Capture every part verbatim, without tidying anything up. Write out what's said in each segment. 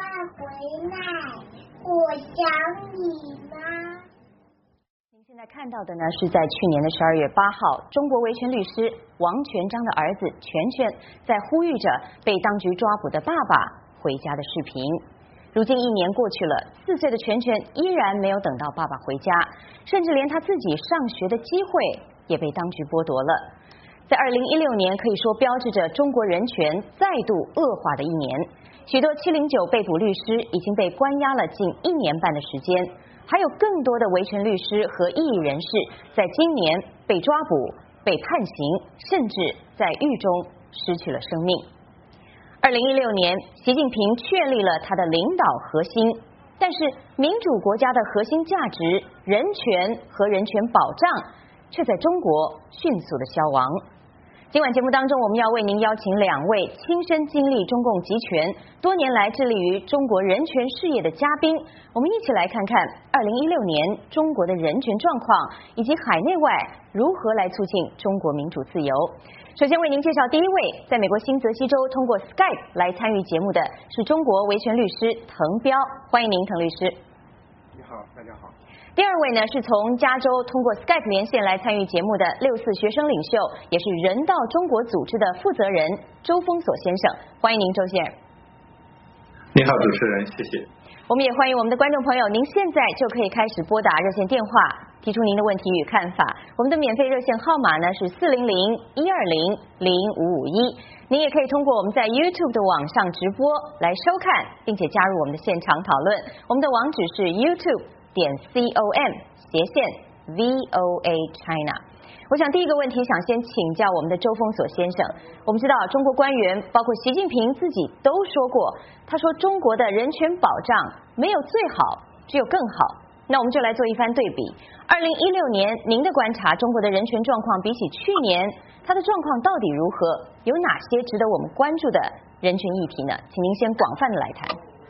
回来，我想你吗？ 您现在看到的呢，是在去年的十二月八号，中国维权律师王全璋的儿子全全在呼吁着被当局抓捕的爸爸回家的视频。如今一年过去了，四岁的全全依然没有等到爸爸回家，甚至连他自己上学的机会也被当局剥夺了。在二零一六年，可以说标志着中国人权再度恶化的一年。许多七零九被捕律师已经被关押了近一年半的时间，还有更多的维权律师和异议人士在今年被抓捕、被判刑，甚至在狱中失去了生命。二零一六年，习近平确立了他的领导核心，但是民主国家的核心价值人权和人权保障却在中国迅速的消亡。今晚节目当中，我们要为您邀请两位亲身经历中共集权、多年来致力于中国人权事业的嘉宾，我们一起来看看二零一六年中国的人权状况，以及海内外如何来促进中国民主自由。首先为您介绍第一位，在美国新泽西州通过 Skype 来参与节目的是中国维权律师滕彪，欢迎您，滕律师。 你好，大家好。 第二位呢，是从加州通过 Skype 连线来参与节目的六四学生领袖，也是人道中国组织的负责人周峰锁先生，欢迎您，周先生。 你好，主持人，谢谢。 我们也欢迎我们的观众朋友，您现在就可以开始拨打热线电话，提出您的问题与看法。我们的免费热线号码呢是四零零一二零零五五一，您也可以通过我们在 YouTube 的网上直播来收看，并且加入我们的现场讨论。我们的网址是 YouTube 点 com 斜线 V O A China。我想第一个问题想先请教我们的周峰锁先生，我们知道中国官员包括习近平自己都说过，他说中国的人权保障没有最好，只有更好。那我们就来做一番对比。二零一六年您的观察，中国的人权状况比起去年，它的状况到底如何？有哪些值得我们关注的人权议题呢？请您先广泛的来谈。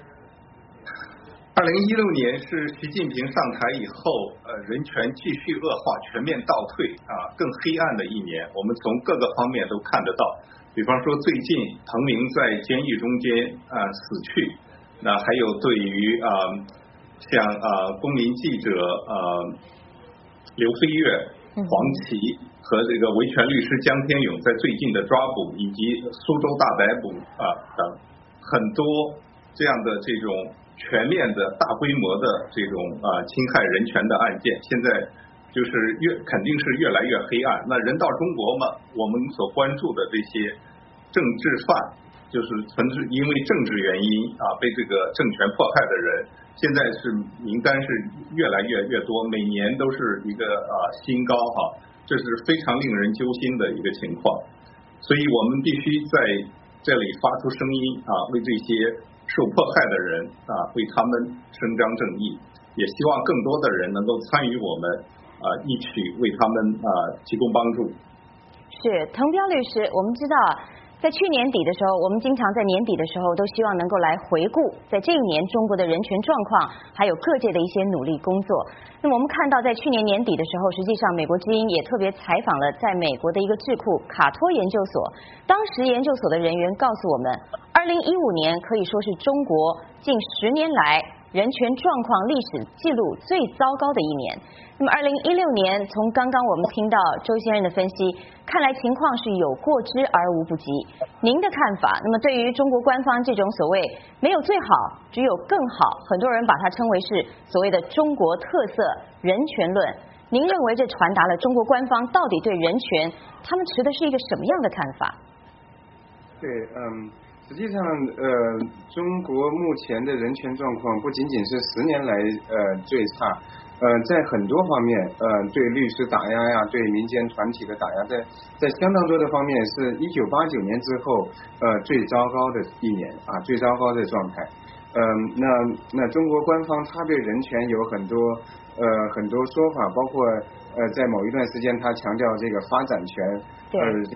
二零一六年是习近平上台以后，呃，人权继续恶化、全面倒退啊，更黑暗的一年。我们从各个方面都看得到，比方说最近彭明在监狱中间啊死去，那还有对于啊像啊公民记者呃刘飞跃、黄琦和这个维权律师江天勇在最近的抓捕，以及苏州大逮捕啊等很多这样的这种全面的大规模的这种啊侵害人权的案件，现在就是越肯定是越来越黑暗。那人到中国嘛，我们所关注的这些政治犯，就是纯是因为政治原因啊被这个政权迫害的人，现在是名单是越来越越多，每年都是一个啊新高哈，这是非常令人揪心的一个情况。所以我们必须在这里发出声音啊，为这些受迫害的人啊，为他们伸张正义，也希望更多的人能够参与我们啊，一起为他们啊提供帮助。 是滕彪律师，我们知道在去年底的时候，我们经常在年底的时候都希望能够来回顾在这一年中国的人权状况，还有各界的一些努力工作。那么我们看到在去年年底的时候，实际上美国之音也特别采访了在美国的一个智库卡托研究所，当时研究所的人员告诉我们，二零一五年可以说是中国近十年来人权状况历史记录最糟糕的一年。那么二零一六年，从刚刚我们听到周先生的分析，看来情况是有过之而无不及。您的看法？那么对于中国官方这种所谓没有最好，只有更好，很多人把它称为是所谓的中国特色人权论，您认为这传达了中国官方到底对人权他们持的是一个什么样的看法？ 对，嗯。实际上，呃，中国目前的人权状况不仅仅是十年来呃最差，呃，在很多方面，呃，对律师打压呀，对民间团体的打压，在在相当多的方面，是一九八九年之后，呃，最糟糕的一年啊，最糟糕的状态。嗯、呃，那那中国官方他对人权有很多呃很多说法，包括呃在某一段时间他强调这个发展权，呃。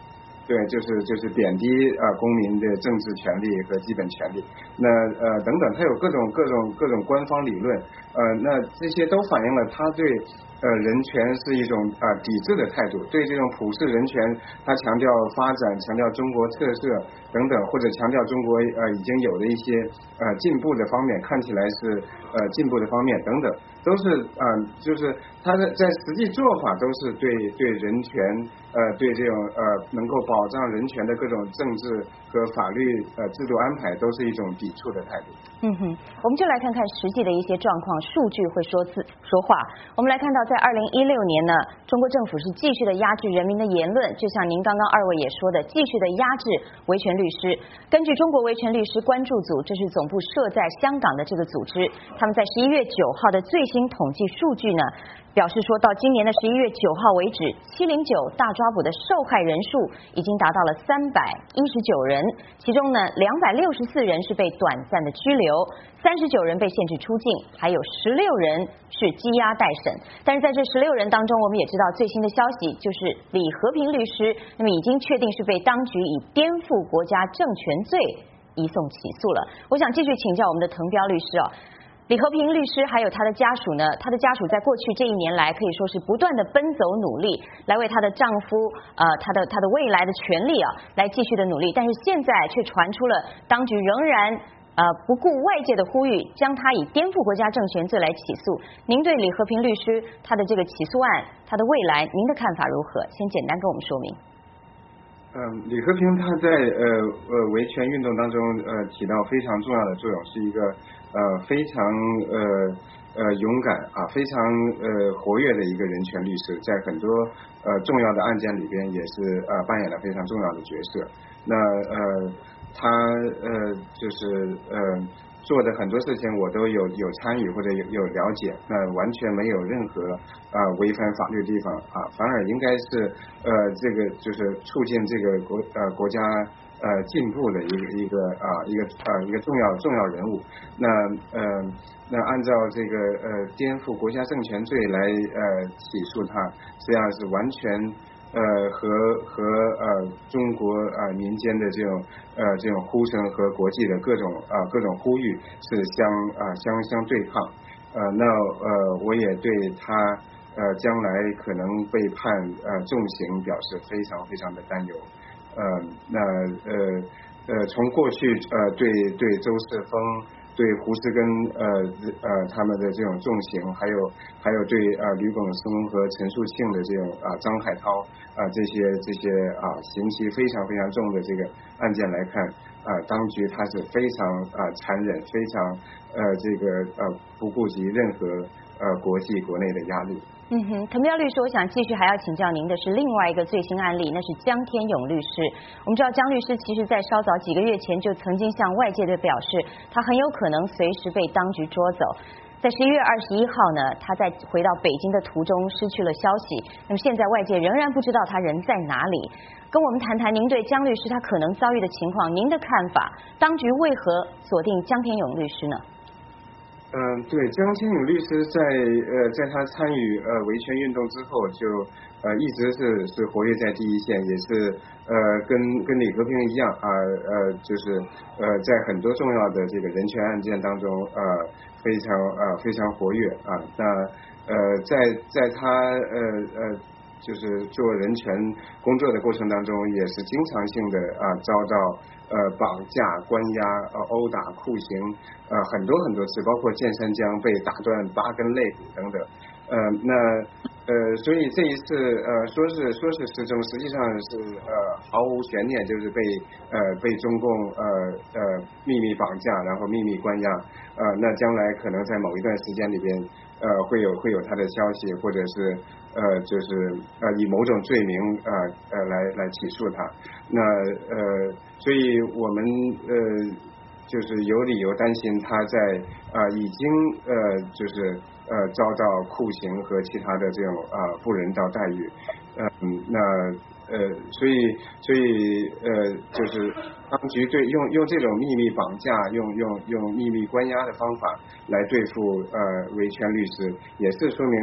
对，就是就是贬低啊、呃、公民的政治权利和基本权利，那呃等等，他有各种各种各种官方理论，呃，那这些都反映了他对呃人权是一种啊、呃、抵制的态度，对这种普世人权，他强调发展，强调中国特色等等，或者强调中国呃已经有的一些呃进步的方面，看起来是呃进步的方面等等，都是啊、呃、就是他的在实际做法都是对对人权呃对这种呃能够保障人权的各种政治和法律呃制度安排都是一种抵触的态度。 嗯哼，我们就来看看实际的一些状况，数据会说字说话。我们来看到，在二零一六年呢，中国政府是继续的压制人民的言论，就像您刚刚二位也说的，继续的压制维权律师。根据中国维权律师关注组，这是总部设在香港的这个组织，他们在十一月九号的最新统计数据呢，表示说到今年的十一月九号为止，七零九大抓捕的受害人数已经达到了三百一十九人，其中呢两百六十四人是被短暂的拘留，三十九人被限制出境，还有十六人是羁押待审。但是在这十六人当中，我们也知道最新的消息就是李和平律师，那么已经确定是被当局以颠覆国家政权罪移送起诉了。我想继续请教我们的滕彪律师哦。李和平律师还有他的家属呢，他的家属在过去这一年来可以说是不断的奔走努力，来为他的丈夫呃他的他的未来的权利啊来继续的努力，但是现在却传出了当局仍然呃不顾外界的呼吁，将他以颠覆国家政权罪来起诉。您对李和平律师他的这个起诉案，他的未来，您的看法如何？先简单跟我们说明。 嗯，李和平他在呃呃维权运动当中呃起到非常重要的作用，是一个呃非常呃呃勇敢啊非常呃活跃的一个人权律师，在很多呃重要的案件里边也是呃扮演了非常重要的角色。那呃他呃就是呃做的很多事情我都有有参与或者有有了解，那完全没有任何啊、呃、违反法律的地方啊，反而应该是呃这个就是促进这个国呃国家呃进步的一个一个啊、呃、一个呃一个重要重要人物。那呃那按照这个呃颠覆国家政权罪来呃起诉他，实际上是完全呃和和呃中国呃民间的这种呃这种呼声和国际的各种啊、呃、各种呼吁是相啊、呃、相相对抗。呃那呃我也对他呃将来可能被判呃重刑表示非常非常的担忧。呃那呃呃从过去呃对对周世峰对胡适根呃呃他们的这种重刑，还有还有对呃吕耿松和陈树庆的这种啊、呃、张海涛啊、呃、这些这些啊、呃、刑期非常非常重的这个案件来看啊、呃，当局他是非常啊、呃、残忍，非常呃这个呃不顾及任何呃国际国内的压力。 嗯哼，滕彪律师，我想继续还要请教您的是另外一个最新案例，那是江天勇律师。我们知道江律师其实在稍早几个月前就曾经向外界的表示，他很有可能随时被当局捉走。在十一月二十一号呢，他在回到北京的途中失去了消息。那么现在外界仍然不知道他人在哪里。跟我们谈谈您对江律师他可能遭遇的情况，您的看法？当局为何锁定江天勇律师呢？ 嗯，对，江天勇律师在呃在他参与呃维权运动之后，就呃一直是是活跃在第一线，也是呃跟跟李和平一样啊 呃, 呃就是呃在很多重要的这个人权案件当中呃非常呃非常活跃啊。那呃在在他呃呃就是做人权工作的过程当中，也是经常性的啊遭到呃绑架、关押、呃殴打、酷刑呃很多很多次，包括剑山江被打断八根肋骨等等。呃那呃所以这一次呃说是说是失踪，实际上是呃毫无悬念，就是被呃被中共呃呃秘密绑架，然后秘密关押。呃那将来可能在某一段时间里边呃会有会有他的消息，或者是呃就是呃以某种罪名呃呃来来起诉他。那呃所以我们呃就是有理由担心他在啊、呃、已经呃就是呃遭到酷刑和其他的这种啊、呃、不人道待遇。嗯那呃所以所以呃就是当局对用用这种秘密绑架，用用用秘密关押的方法来对付呃维权律师，也是说明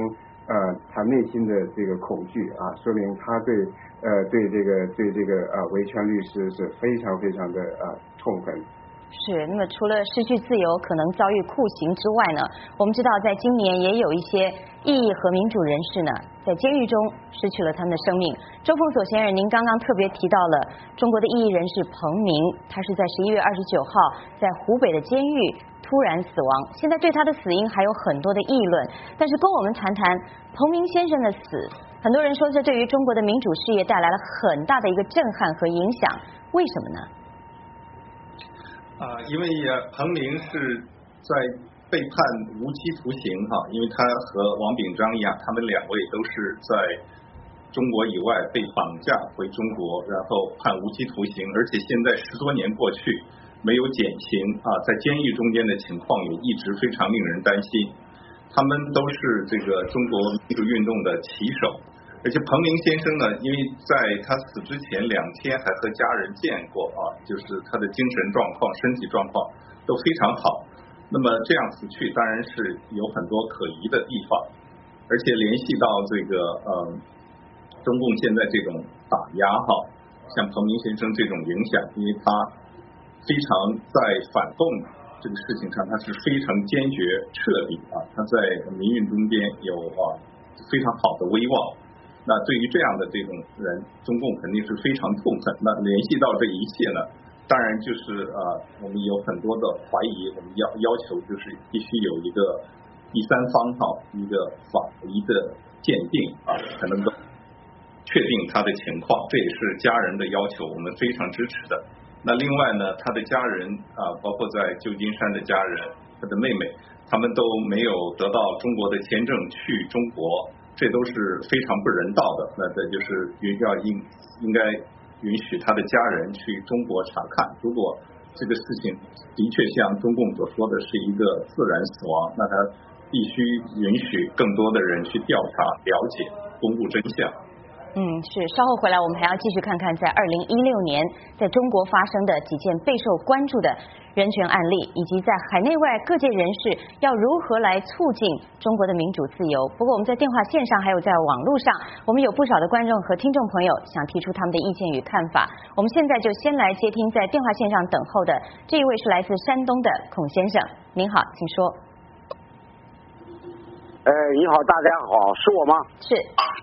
呃他内心的这个恐惧啊，说明他对呃对这个对这个呃维权律师是非常非常的呃痛恨。 是，那么除了失去自由可能遭遇酷刑之外呢，我们知道在今年也有一些异议和民主人士呢，在监狱中失去了他们的生命。周凤所先生，您刚刚特别提到了中国的异议人士彭明，他是在十一月二十九号在湖北的监狱突然死亡，现在对他的死因还有很多的议论，但是跟我们谈谈彭明先生的死，很多人说这对于中国的民主事业带来了很大的一个震撼和影响，为什么呢？ 啊，因为彭明是在被判无期徒刑哈，因为他和王炳章一样，他们两位都是在中国以外被绑架回中国，然后判无期徒刑，而且现在十多年过去没有减刑啊，在监狱中间的情况也一直非常令人担心。他们都是这个中国民主运动的旗手。而且彭明先生呢，因为在他死之前两天还和家人见过啊，就是他的精神状况、身体状况都非常好。那么这样死去当然是有很多可疑的地方，而且联系到这个呃中共现在这种打压哈，像彭明先生这种影响，因为他非常在反动这个事情上，他是非常坚决彻底啊，他在民运中间有啊非常好的威望。那对于这样的这种人，中共肯定是非常痛恨。那联系到这一切呢，当然就是呃，我们有很多的怀疑，我们要要求就是必须有一个第三方哈，一个法医的鉴定啊，才能够确定他的情况，这也是家人的要求，我们非常支持的。那另外呢，他的家人啊，包括在旧金山的家人，他的妹妹，他们都没有得到中国的签证去中国。这都是非常不人道的，那这就是允要应应该允许他的家人去中国查看。如果这个事情的确像中共所说的是一个自然死亡，那他必须允许更多的人去调查、了解、公布真相。 嗯，是。稍后回来，我们还要继续看看在二零一六年在中国发生的几件备受关注的人权案例，以及在海内外各界人士要如何来促进中国的民主自由。不过我们在电话线上还有在网络上，我们有不少的观众和听众朋友想提出他们的意见与看法。我们现在就先来接听在电话线上等候的这一位是来自山东的孔先生，您好，请说。 呃，你好，大家好，是我吗？ 是。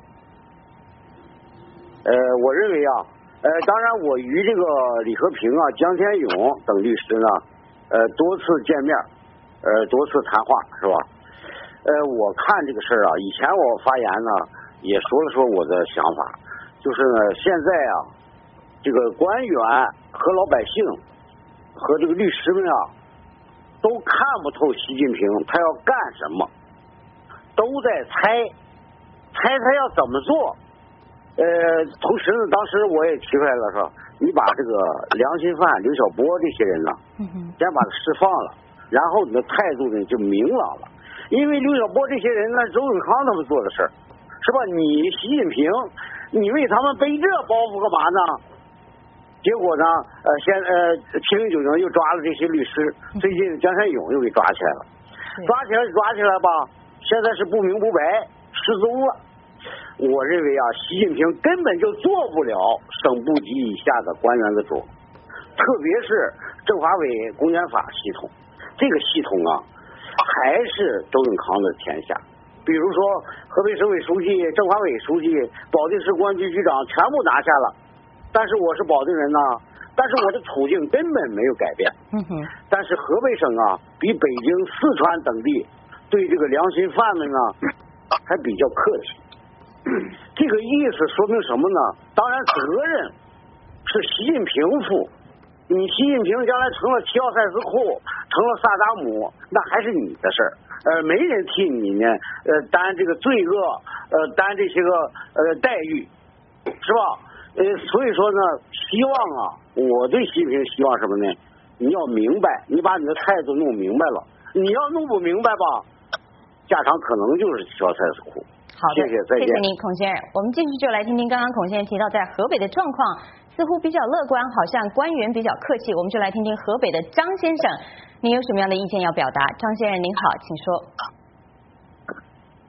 呃，我认为啊，呃，当然我与这个李和平啊、江天勇等律师呢，呃，多次见面，呃，多次谈话，是吧？呃，我看这个事儿啊，以前我发言呢也说了说我的想法，就是呢，现在啊，这个官员和老百姓和这个律师们啊，都看不透习近平他要干什么，都在猜，猜他要怎么做。呃，同时呢，当时我也提出来了，是吧？你把这个良心犯刘晓波这些人呢，先把他释放了，然后你的态度呢就明朗了。因为刘晓波这些人呢，周永康他们做的事儿，是吧？你习近平，你为他们背这包袱干嘛呢？结果呢，呃，先呃，七零九零又抓了这些律师，最近江山勇又给抓起来了，抓起来抓起来吧，现在是不明不白，失踪了。我认为啊，习近平根本就做不了省部级以下的官员的主，特别是政法委公检法系统，这个系统啊，还是周永康的天下。比如说，河北省委书记、政法委书记、保定市公安局局长全部拿下了，但是我是保定人呐，但是我的处境根本没有改变。 嗯哼。但是河北省啊，比北京、四川等地对这个良心犯们呢，还比较客气。这个意思说明什么呢？当然责任是习近平负，你习近平将来成了齐奥塞斯库，成了萨达姆，那还是你的事儿，呃，没人替你呢，呃，担这个罪恶，呃，担这些个呃待遇，是吧？呃，所以说呢，希望啊，我对习近平希望什么呢？你要明白，你把你的态度弄明白了，你要弄不明白吧，下场可能就是齐奥塞斯库。 好的， 谢谢，再见。 谢谢您，孔先生。我们继续就来听听刚刚孔先生提到在河北的状况似乎比较乐观，好像官员比较客气。我们就来听听河北的张先生，您有什么样的意见要表达？张先生您好，请说。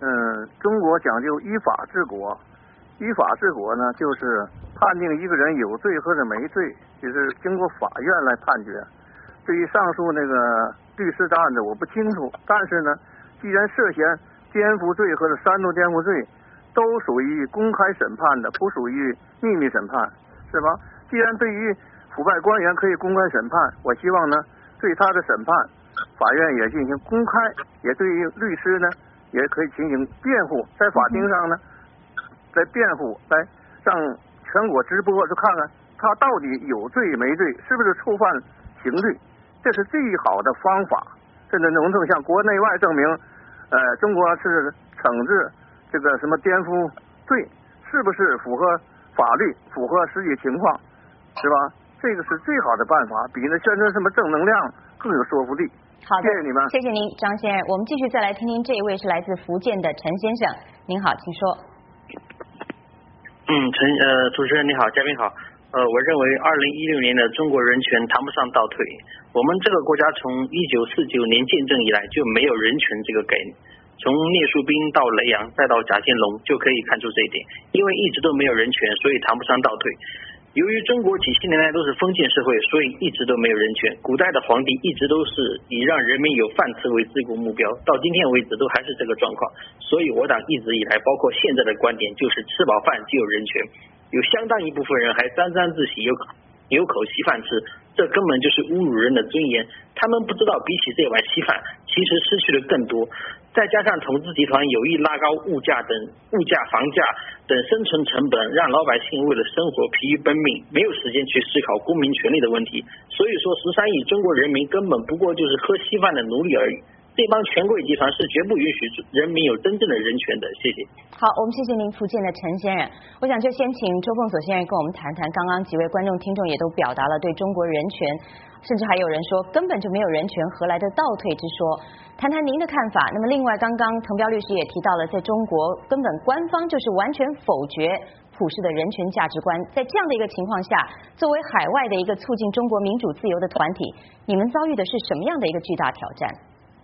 嗯，中国讲究依法治国，依法治国呢，就是判定一个人有罪或者没罪，就是经过法院来判决。对于上述那个律师的案子，我不清楚，但是呢，既然涉嫌颠覆罪或者煽动颠覆罪，都属于公开审判的，不属于秘密审判，是吧？既然对于腐败官员可以公开审判，我希望呢，对他的审判，法院也进行公开，也对于律师呢，也可以进行辩护，在法庭上呢，在辩护，来让全国直播，就看看他到底有罪没罪，是不是触犯刑罪，这是最好的方法。甚至能够向国内外证明，呃，中国是惩治这个什么颠覆罪，是不是符合法律，符合实际情况，是吧？这个是最好的办法，比那宣传什么正能量更有说服力。 好的， 谢谢你们， 谢谢您，张先生。我们继续再来听听这一位是来自福建的陈先生，您好，请说。 嗯，陈呃，主持人你好，嘉宾好。呃，我认为二零一六年的中国人权谈不上倒退。我们这个国家从一九四九年建政以来就没有人权这个概念，从聂树斌到雷洋再到贾建龙就可以看出这一点。因为一直都没有人权，所以谈不上倒退。由于中国几千年来都是封建社会，所以一直都没有人权。古代的皇帝一直都是以让人民有饭吃为自古目标，到今天为止都还是这个状况。所以我党一直以来，包括现在的观点，就是吃饱饭就有人权。有相当一部分人还沾沾自喜，有有口稀饭吃，这根本就是侮辱人的尊严。他们不知道，比起这碗稀饭，其实失去的更多。再加上统治集团有意拉高物价等物价、房价等生存成本，让老百姓为了生活疲于奔命，没有时间去思考公民权利的问题。所以说，十三亿中国人民根本不过就是喝稀饭的奴隶而已。这帮权贵集团是绝不允许人民有真正的人权的。谢谢。 好，我们谢谢您，福建的陈先生。我想就先请周凤所先生跟我们谈谈，刚刚几位观众听众也都表达了对中国人权，甚至还有人说根本就没有人权，何来的倒退之说？谈谈您的看法。那么另外，刚刚滕彪律师也提到了，在中国根本官方就是完全否决普世的人权价值观。在这样的一个情况下，作为海外的一个促进中国民主自由的团体，你们遭遇的是什么样的一个巨大挑战？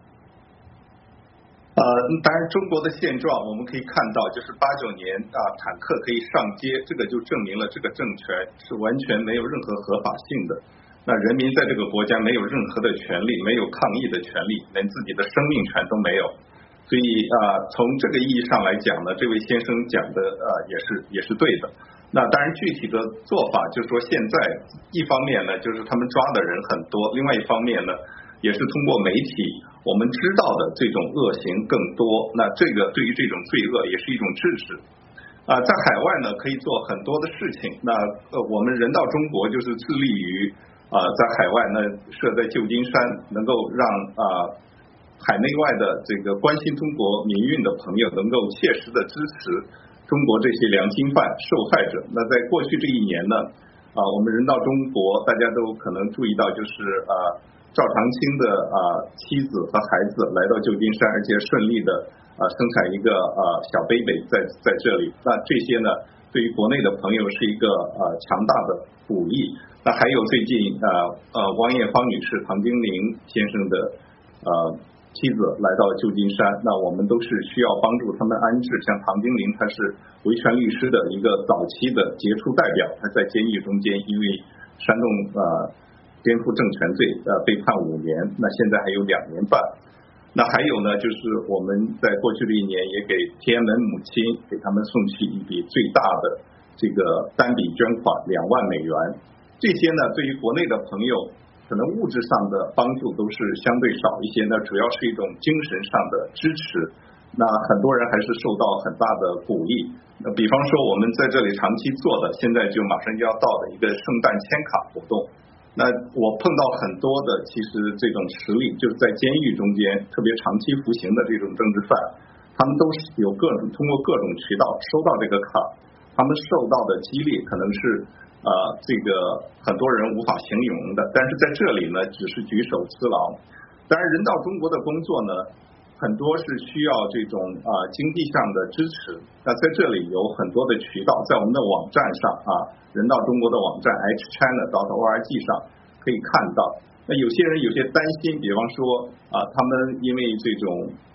呃，当然，中国的现状我们可以看到，就是八九年啊，坦克可以上街，这个就证明了这个政权是完全没有任何合法性的。那人民在这个国家没有任何的权利，没有抗议的权利，连自己的生命权都没有。所以啊，从这个意义上来讲呢，这位先生讲的呃也是也是对的。那当然，具体的做法就是说，现在一方面呢，就是他们抓的人很多；另外一方面呢，也是通过媒体我们知道的这种恶行更多。那这个对于这种罪恶也是一种制止。啊，在海外呢可以做很多的事情。那呃，我们人道中国就是致力于啊，在海外呢设在旧金山，能够让啊海内外的这个关心中国民运的朋友能够切实的支持中国这些良心犯受害者。那在过去这一年呢，啊，我们人道中国大家都可能注意到，就是啊赵长青的啊妻子和孩子来到旧金山，而且顺利的啊生产一个啊小 baby 在在这里。那这些呢，对于国内的朋友是一个啊强大的鼓励。那还有最近啊呃汪艳芳女士、唐金玲先生的呃妻子来到旧金山，那我们都是需要帮助他们安置。像唐金玲，她是维权律师的一个早期的杰出代表，她在监狱中间因为煽动呃颠覆政权罪呃被判五年，那现在还有两年半。那还有呢，就是我们在过去的一年也给天安门母亲给他们送去一笔最大的这个单笔捐款两万美元。这些呢，对于国内的朋友，可能物质上的帮助都是相对少一些，那主要是一种精神上的支持。那很多人还是受到很大的鼓励。那比方说我们在这里长期做的，现在就马上就要到的一个圣诞签卡活动。那我碰到很多的其实这种实例，就是在监狱中间特别长期服刑的这种政治犯，他们都是有各种通过各种渠道收到这个卡，他们受到的激励可能是呃，这个很多人无法形容的，但是在这里呢，只是举手之劳。当然，人道中国的工作呢，很多是需要这种啊、呃、经济上的支持。那在这里有很多的渠道，在我们的网站上啊，人道中国的网站 h china dot org 上可以看到。那有些人有些担心，比方说啊，他们因为这种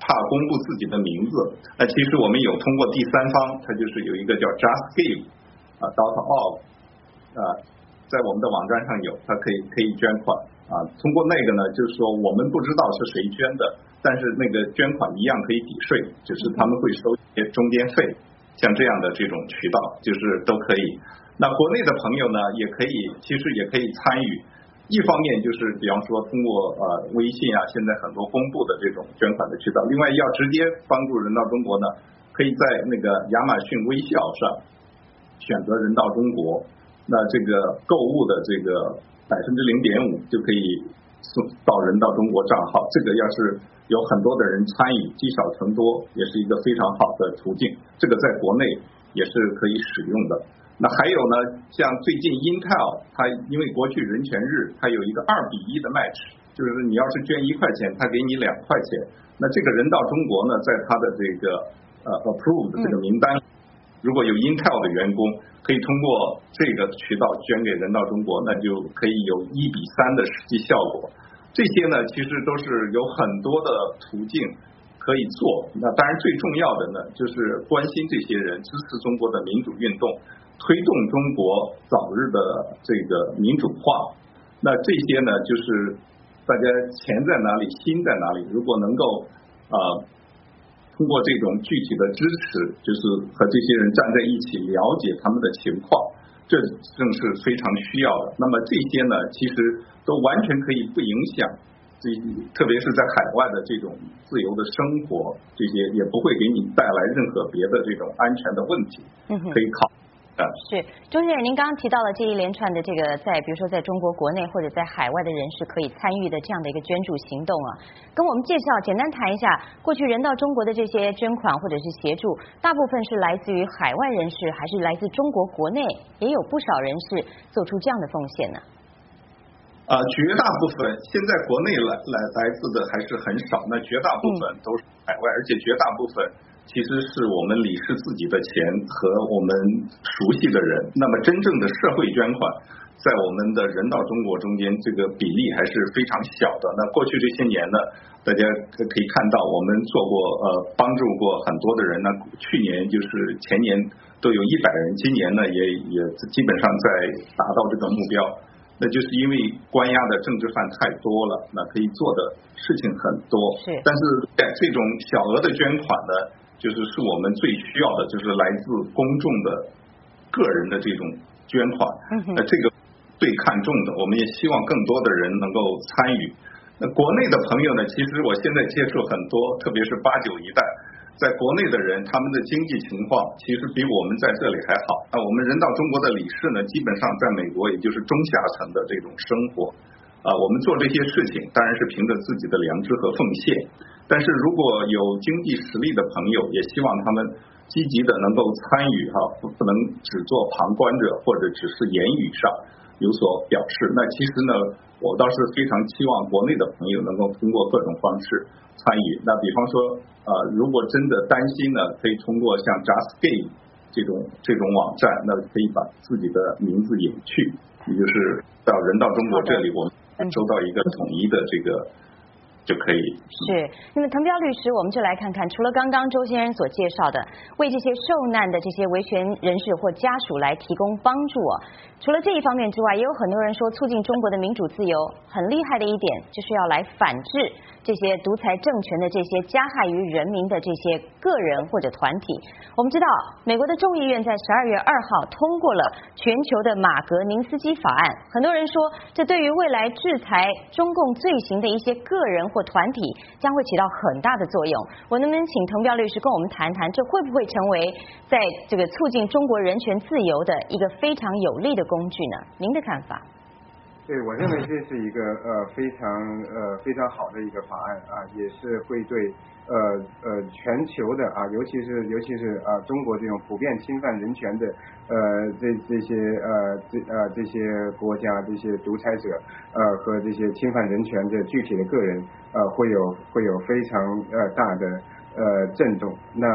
怕公布自己的名字。那其实我们有通过第三方，它就是有一个叫 justgive 啊 .org 啊，在我们的网站上有，它可以可以捐款啊。通过那个呢，就是说我们不知道是谁捐的，但是那个捐款一样可以抵税，只是他们会收一些中间费，像这样的这种渠道就是都可以。那国内的朋友呢，也可以，其实也可以参与。一方面就是比方说通过呃微信啊，现在很多公布的这种捐款的渠道。另外要直接帮助人道中国呢，可以在那个亚马逊微笑上选择人道中国，那这个购物的这个百分之零点五就可以送到人道中国账号。这个要是有很多的人参与，积少成多，也是一个非常好的途径。这个在国内也是可以使用的。那还有呢，像最近 Intel 它因为国际人权日，它有一个二比一的 match， 就是你要是捐一块钱，它给你两块钱。那这个人道中国呢，在它的这个呃 approved 这个名单，如果有 Intel 的员工，可以通过这个渠道捐给人道中国，那就可以有一比三的实际效果。这些呢，其实都是有很多的途径可以做。那当然最重要的呢，就是关心这些人，支持中国的民主运动，推动中国早日的这个民主化。那这些呢，就是大家钱在哪里，心在哪里。如果能够呃通过这种具体的支持，就是和这些人站在一起，了解他们的情况，这正是非常需要的。那么这些呢，其实都完全可以不影响，这特别是在海外的这种自由的生活，这些也不会给你带来任何别的这种安全的问题，可以考。 是，钟先生，您刚刚提到了这一连串的这个在比如说在中国国内或者在海外的人士可以参与的这样的一个捐助行动啊，跟我们介绍简单谈一下，过去人到中国的这些捐款或者是协助，大部分是来自于海外人士，还是来自中国国内也有不少人是做出这样的奉献呢？ 啊、呃，绝大部分现在国内来来来自的还是很少，那绝大部分都是海外，嗯、而且绝大部分其实是我们理事自己的钱和我们熟悉的人。那么真正的社会捐款，在我们的人道中国中间，这个比例还是非常小的。那过去这些年呢，大家可以看到，我们做过呃帮助过很多的人呢。去年就是前年都有一百人，今年呢也也基本上在达到这个目标。那就是因为关押的政治犯太多了，那可以做的事情很多。 是， 但是在这种小额的捐款呢，就是是我们最需要的，就是来自公众的个人的这种捐款。嗯，那这个最看重的，我们也希望更多的人能够参与。那国内的朋友呢，其实我现在接触很多，特别是八九一代，在国内的人，他们的经济情况其实比我们在这里还好。那我们人道中国的理事呢，基本上在美国也就是中下层的这种生活。啊，我们做这些事情当然是凭着自己的良知和奉献，但是如果有经济实力的朋友，也希望他们积极的能够参与哈，不不能只做旁观者，或者只是言语上有所表示。那其实呢，我倒是非常期望国内的朋友能够通过各种方式参与。那比方说，呃，如果真的担心呢，可以通过像 justgive 这种这种网站，那可以把自己的名字隐去，也就是到人道中国这里，我们收到一个统一的这个就可以。 是，那么滕彪律师，我们就来看看，除了刚刚周先生所介绍的为这些受难的这些维权人士或家属来提供帮助啊，除了这一方面之外，也有很多人说促进中国的民主自由很厉害的一点，就是要来反制这些独裁政权的这些加害于人民的这些个人或者团体。我们知道，美国的众议院在十二月二号通过了全球的马格宁斯基法案，很多人说，这对于未来制裁中共罪行的一些个人或团体将会起到很大的作用。我能不能请滕彪律师跟我们谈谈，这会不会成为在这个促进中国人权自由的一个非常有力的工具呢？您的看法？ 对，我认为这是一个呃非常呃非常好的一个法案啊，也是会对呃呃全球的啊，尤其是尤其是啊中国这种普遍侵犯人权的呃这这些呃这呃这些国家这些独裁者呃和这些侵犯人权的具体的个人呃会有会有非常呃大的呃震动。那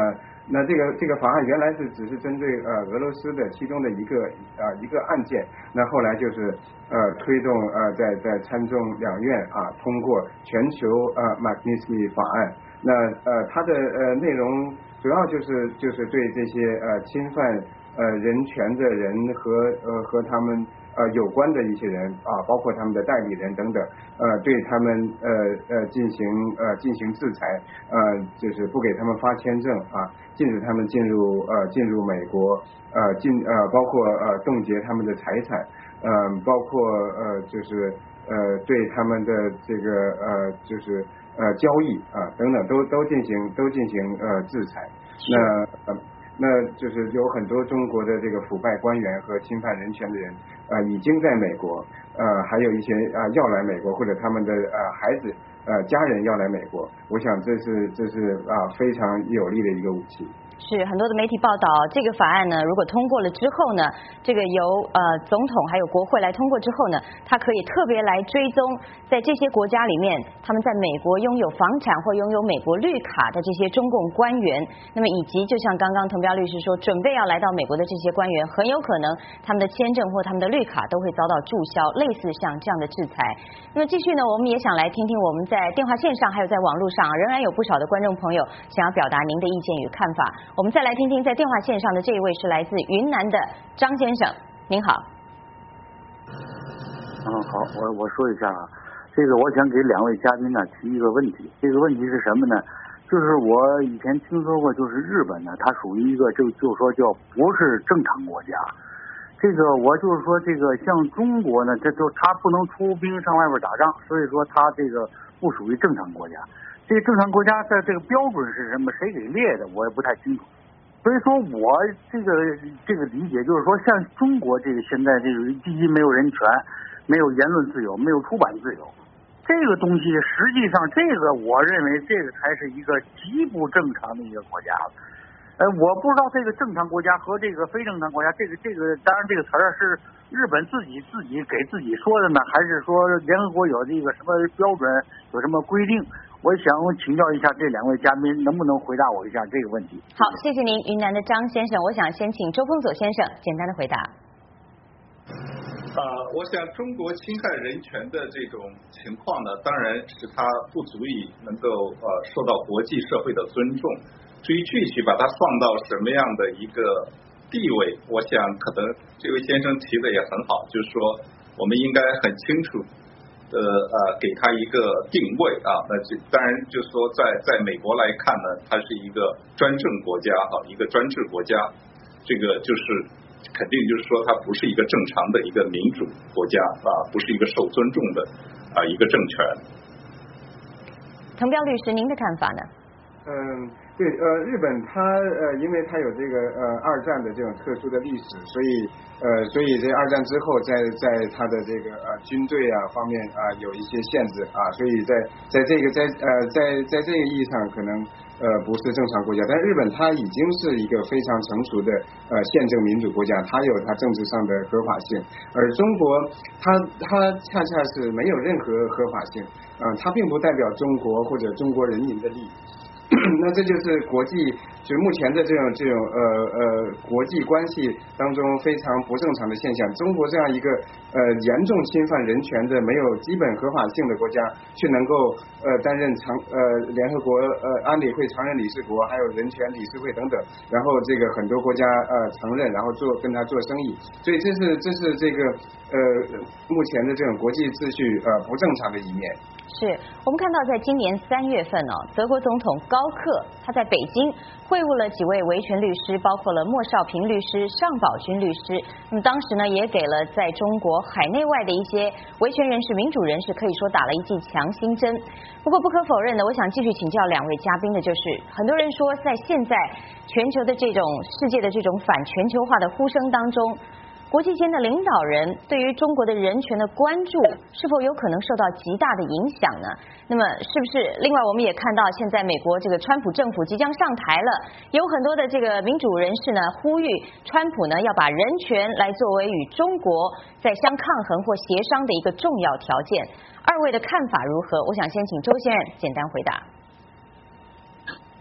那这个这个法案原来是只是针对呃俄罗斯的其中的一个呃一个案件，那后来就是呃推动呃在在参众两院啊通过全球呃 Magnitsky 法案。那呃它的呃内容主要就是就是对这些呃侵犯呃人权的人和呃和他们呃有关的一些人啊，包括他们的代理人等等，呃对他们呃呃进行呃进行制裁，呃就是不给他们发签证啊，禁止他们进入呃进入美国，呃禁呃包括呃冻结他们的财产，呃包括呃就是呃对他们的这个呃就是呃交易啊等等都都进行都进行呃制裁。那呃那就是有很多中国的这个腐败官员和侵犯人权的人呃已经在美国，呃还有一些啊、呃、要来美国，或者他们的呃孩子呃家人要来美国，我想这是这是啊、呃、非常有力的一个武器。 是很多的媒体报道，这个法案呢，如果通过了之后呢，这个由呃总统还有国会来通过之后呢，它可以特别来追踪在这些国家里面，他们在美国拥有房产或拥有美国绿卡的这些中共官员，那么以及就像刚刚滕彪律师说，准备要来到美国的这些官员，很有可能他们的签证或他们的绿卡都会遭到注销，类似像这样的制裁。那么继续呢，我们也想来听听我们在电话线上还有在网络上仍然有不少的观众朋友想要表达您的意见与看法。我们再来听听在电话线上的这一位是来自云南的张先生，您好。 嗯，好，我我说一下啊，这个我想给两位嘉宾呢提一个问题，这个问题是什么呢？就是我以前听说过，就是日本呢，它属于一个就就说叫不是正常国家。这个我就是说，这个像中国呢，这就它不能出兵上外边打仗，所以说它这个不属于正常国家。这个正常国家的这个标准是什么？谁给列的？我也不太清楚。所以说我这个这个理解就是说，像中国这个现在这个第一没有人权，没有言论自由，没有出版自由，这个东西实际上这个我认为这个才是一个极不正常的一个国家了。呃，我不知道这个正常国家和这个非正常国家，这个这个当然这个词儿是日本自己自己给自己说的呢，还是说联合国有这个什么标准，有什么规定？我想请教一下这两位嘉宾，能不能回答我一下这个问题？ 好，谢谢您，云南的张先生。我想先请周峰佐先生简单的回答。 呃，我想中国侵害人权的这种情况呢，当然是它不足以能够呃受到国际社会的尊重。至于具体把它放到什么样的一个地位，我想可能这位先生提的也很好，就是说我们应该很清楚呃呃给他一个定位啊。那这当然就是说在在美国来看呢，它是一个专政国家啊，一个专制国家，这个就是肯定就是说它不是一个正常的一个民主国家啊，不是一个受尊重的啊一个政权。 滕彪律师，您的看法呢？ 嗯，对，呃，日本它呃，因为它有这个呃二战的这种特殊的历史，所以呃，所以这二战之后，在在它的这个呃军队啊方面啊、呃、有一些限制啊，所以在在这个在呃在在这个意义上可能呃不是正常国家，但日本它已经是一个非常成熟的呃宪政民主国家，它有它政治上的合法性，而中国它它恰恰是没有任何合法性，啊、呃，它并不代表中国或者中国人民的利益。那这就是国际，就目前的这种这种呃呃国际关系当中非常不正常的现象。中国这样一个呃严重侵犯人权的、没有基本合法性的国家，却能够呃担任常呃联合国呃安理会常任理事国，还有人权理事会等等，然后这个很多国家呃承认，然后做跟他做生意，所以这是这是这个呃目前的这种国际秩序呃不正常的一面。 是我们看到在今年三月份哦，德国总统高克他在北京会晤了几位维权律师，包括了莫少平律师、尚宝军律师。那么当时呢，也给了在中国海内外的一些维权人士、民主人士，可以说打了一剂强心针。不过不可否认的，我想继续请教两位嘉宾的就是，很多人说在现在全球的这种世界的这种反全球化的呼声当中，国际间的领导人对于中国的人权的关注是否有可能受到极大的影响呢？那么是不是另外我们也看到现在美国这个川普政府即将上台了，有很多的这个民主人士呢呼吁川普呢要把人权来作为与中国在相抗衡或协商的一个重要条件。二位的看法如何？我想先请周先生简单回答。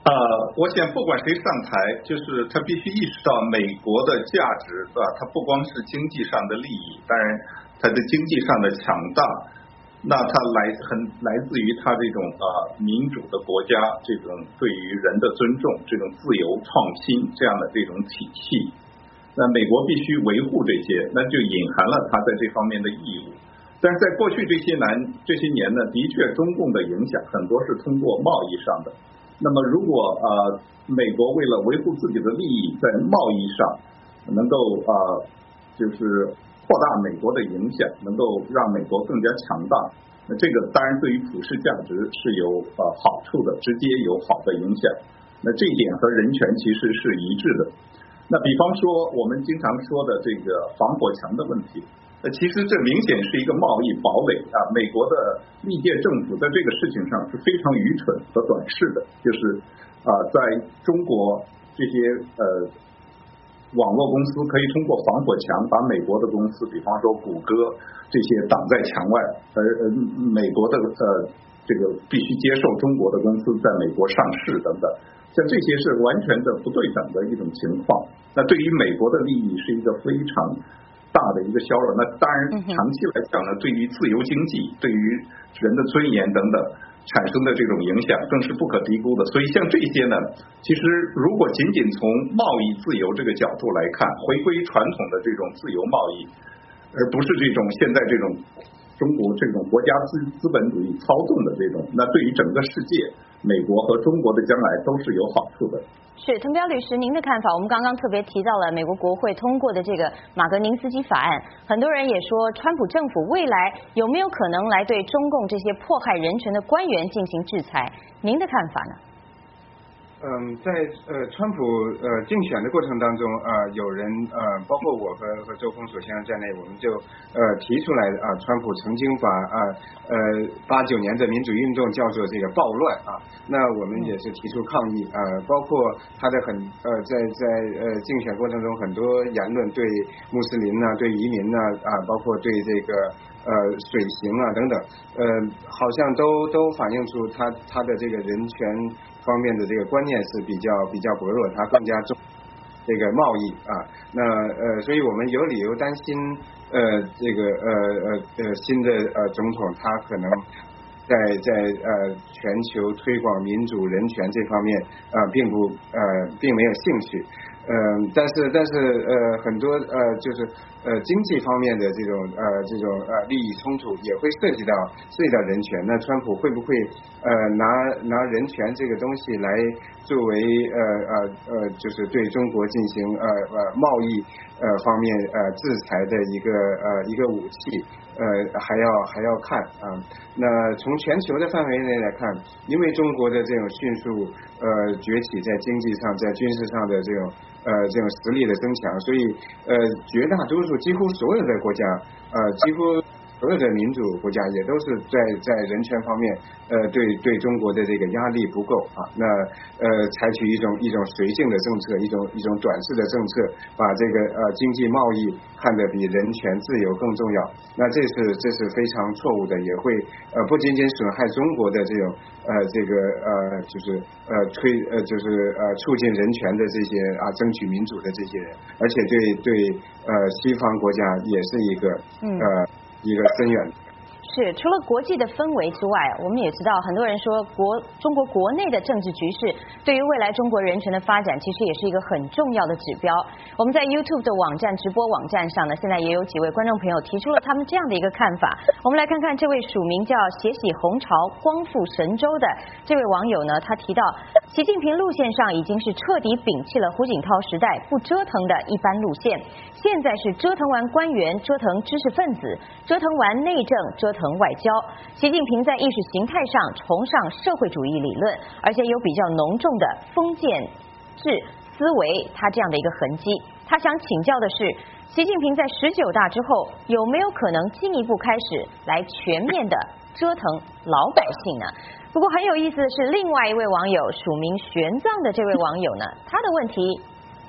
呃，我想不管谁上台，就是他必须意识到美国的价值，是吧？它不光是经济上的利益，当然它的经济上的强大，那它来很来自于它这种呃民主的国家这种对于人的尊重，这种自由创新这样的这种体系。那美国必须维护这些，那就隐含了它在这方面的义务。但是在过去这些年这些年呢，的确中共的影响很多是通过贸易上的。那么如果呃美国为了维护自己的利益，在贸易上能够呃就是扩大美国的影响，能够让美国更加强大，那这个当然对于普世价值是有呃好处的，直接有好的影响。那这一点和人权其实是一致的。那比方说我们经常说的这个防火墙的问题。呃，其实这明显是一个贸易堡垒啊！美国的历届政府在这个事情上是非常愚蠢和短视的，就是啊、呃，在中国这些呃网络公司可以通过防火墙把美国的公司，比方说谷歌这些挡在墙外，而呃美国的呃这个必须接受中国的公司在美国上市等等，像这些是完全的不对等的一种情况。那对于美国的利益是一个非常大的一个削弱，那当然长期来讲呢，对于自由经济、对于人的尊严等等产生的这种影响更是不可低估的。所以像这些呢，其实如果仅仅从贸易自由这个角度来看，回归传统的这种自由贸易，而不是这种现在这种中国这种国家资资本主义操纵的这种，那对于整个世界，美国和中国的将来都是有好处的。 是滕彪律师，您的看法？我们刚刚特别提到了美国国会通过的这个马格宁斯基法案，很多人也说，川普政府未来有没有可能来对中共这些迫害人权的官员进行制裁？您的看法呢？ 嗯，在呃川普呃竞选的过程当中啊、呃，有人呃包括我和和周峰所先生在内，我们就呃提出来啊、呃，川普曾经把啊 呃, 呃八九年的民主运动叫做这个暴乱啊，那我们也是提出抗议啊、呃，包括他的很呃在在呃竞选过程中很多言论对穆斯林呢、对移民呢啊，包括对这个呃水刑啊等等，呃好像都都反映出他他的这个人权方面的这个观念是比较比较薄弱，他更加重这个贸易啊，那呃，所以我们有理由担心，呃，这个呃呃呃新的呃总统他可能在在呃全球推广民主人权这方面啊、呃，并不呃并没有兴趣。嗯、呃，但是但是呃很多呃就是呃经济方面的这种呃这种呃利益冲突也会涉及到涉及到人权。那川普会不会呃拿拿人权这个东西来作为呃呃呃就是对中国进行呃呃贸易呃方面呃制裁的一个呃一个武器？呃还要还要看啊、呃。那从全球的范围内来看，因为中国的这种迅速呃崛起，在经济上在军事上的这种呃这种实力的增强，所以呃绝大多数几乎所有的国家呃几乎所有的民主国家也都是在在人权方面呃对对中国的这个压力不够啊，那呃采取一种一种随性的政策，一种一种短视的政策，把这个呃经济贸易看得比人权自由更重要，那这是这是非常错误的，也会呃不仅仅损害中国的这种呃这个呃就是呃推呃就是呃促进人权的这些啊争取民主的这些人，而且对对呃西方国家也是一个呃一个深远。 是，除了国际的氛围之外，我们也知道很多人说国中国国内的政治局势对于未来中国人权的发展其实也是一个很重要的指标。我们在 YouTube 的网站直播网站上呢，现在也有几位观众朋友提出了他们这样的一个看法。我们来看看这位署名叫血洗红潮光复神州的这位网友呢，他提到习近平路线上已经是彻底摒弃了胡锦涛时代不折腾的一般路线，现在是折腾完官员，折腾知识分子，折腾完内政，折腾外交。习近平在意识形态上崇尚社会主义理论，而且有比较浓重的封建制思维，他这样的一个痕迹。他想请教的是，习近平在十九大之后有没有可能进一步开始来全面的折腾老百姓呢？不过很有意思的是，另外一位网友署名玄奘的这位网友呢，他的问题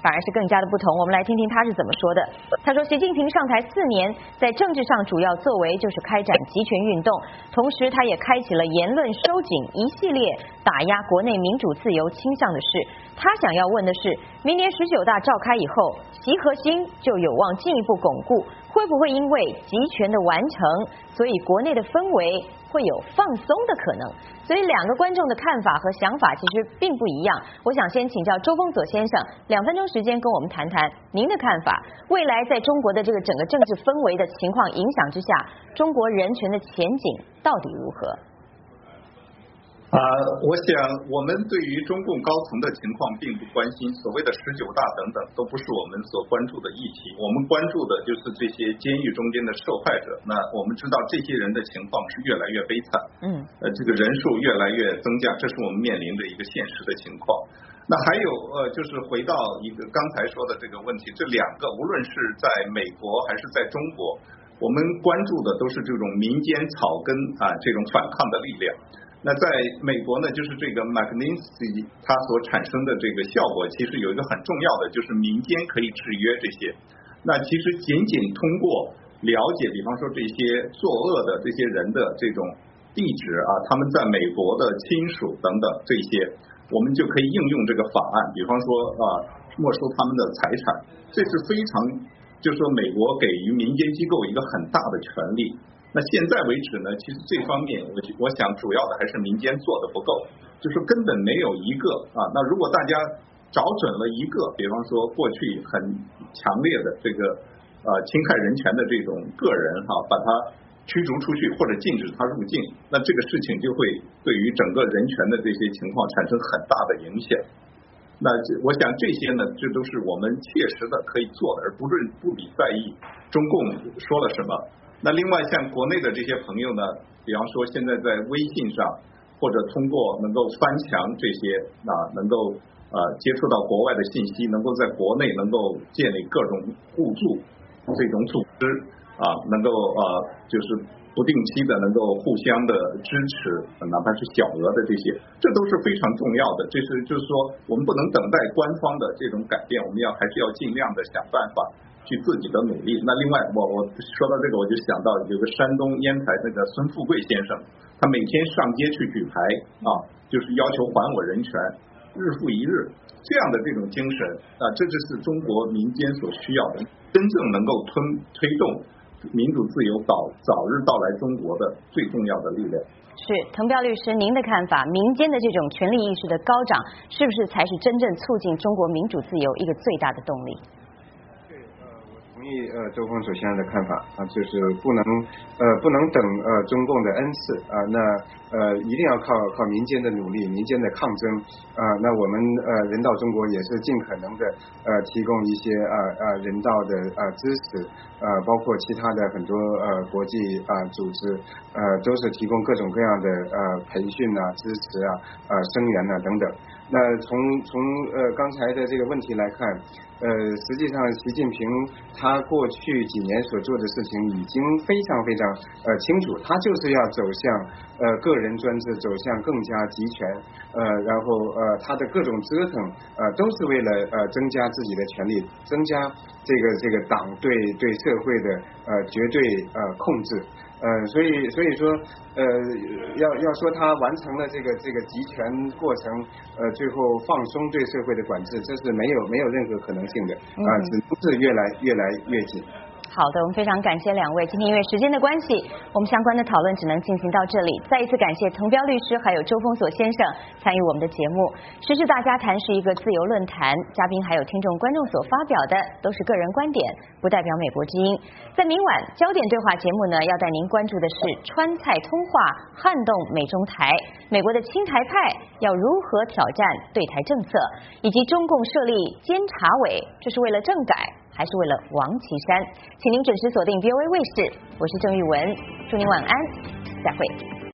反而是更加的不同。我们来听听他是怎么说的。他说，习近平上台四年，在政治上主要作为就是开展集权运动，同时他也开启了言论收紧一系列打压国内民主自由倾向的事。他想要问的是，明年十九大召开以后，习核心就有望进一步巩固，会不会因为集权的完成，所以国内的氛围会有放松的可能？所以两个观众的看法和想法其实并不一样。我想先请教周峰佐先生，两分钟时间跟我们谈谈您的看法。未来在中国的这个整个政治氛围的情况影响之下，中国人权的前景到底如何？ 啊、呃，我想我们对于中共高层的情况并不关心，所谓的十九大等等都不是我们所关注的议题。我们关注的就是这些监狱中间的受害者。那我们知道这些人的情况是越来越悲惨，嗯，呃，这个人数越来越增加，这是我们面临的一个现实的情况。那还有呃，就是回到一个刚才说的这个问题，这两个无论是在美国还是在中国，我们关注的都是这种民间草根啊这种反抗的力量。那在美国呢，就是这个 Magnitsky 它所产生的这个效果，其实有一个很重要的，就是民间可以制约这些。那其实仅仅通过了解，比方说这些作恶的这些人的这种地址啊，他们在美国的亲属等等这些，我们就可以应用这个法案，比方说啊，没收他们的财产，这是非常，就是说美国给予民间机构一个很大的权利。那现在为止呢，其实这方面我我想主要的还是民间做的不够，就是根本没有一个啊。那如果大家找准了一个，比方说过去很强烈的这个呃侵害人权的这种个人哈、啊，把他驱逐出去或者禁止他入境，那这个事情就会对于整个人权的这些情况产生很大的影响。那我想这些呢，这都是我们切实的可以做的，而不是不必在意中共说了什么。那另外像国内的这些朋友呢，比方说现在在微信上或者通过能够翻墙这些啊，能够呃接触到国外的信息，能够在国内能够建立各种互助这种组织啊，能够呃就是不定期的能够互相的支持，哪怕是小额的这些，这都是非常重要的。这是就是说我们不能等待官方的这种改变，我们要还是要尽量的想办法去自己的努力。那另外我我说到这个，我就想到有个山东烟台那个孙富贵先生，他每天上街去举牌啊，就是要求还我人权，日复一日，这样的这种精神啊，这就是中国民间所需要的，真正能够推推动民主自由早早日到来中国的最重要的力量。 是滕彪律师，您的看法，民间的这种权利意识的高涨，是不是才是真正促进中国民主自由一个最大的动力？ 同意呃周峰首先生的看法啊，就是不能呃不能等呃中共的恩赐啊，那呃一定要靠靠民间的努力，民间的抗争啊，那我们呃人道中国也是尽可能的呃提供一些啊啊人道的啊支持啊，包括其他的很多呃国际啊组织呃都是提供各种各样的呃培训啊支持啊啊声援啊等等。那从从呃刚才的这个问题来看，呃实际上习近平他过去几年所做的事情已经非常非常呃清楚，他就是要走向呃个人专制，走向更加集权，呃然后呃他的各种折腾呃都是为了呃增加自己的权利，增加这个这个党对对社会的呃绝对呃控制。呃，所以所以说，呃，要要说他完成了这个这个集权过程，呃，最后放松对社会的管制，这是没有没有任何可能性的啊、呃，只能是越来越来越紧。 好的，我们非常感谢两位。今天因为时间的关系，我们相关的讨论只能进行到这里。再一次感谢滕彪律师还有周峰佐先生参与我们的节目。时事大家谈是一个自由论坛，嘉宾还有听众观众所发表的都是个人观点，不代表美国之音。在明晚焦点对话节目呢，要带您关注的是川菜通话撼动美中台，美国的亲台派要如何挑战对台政策，以及中共设立监察委，这是为了政改还是为了王岐山？请您准时锁定 V O A 卫视，我是郑玉文，祝您晚安，再会。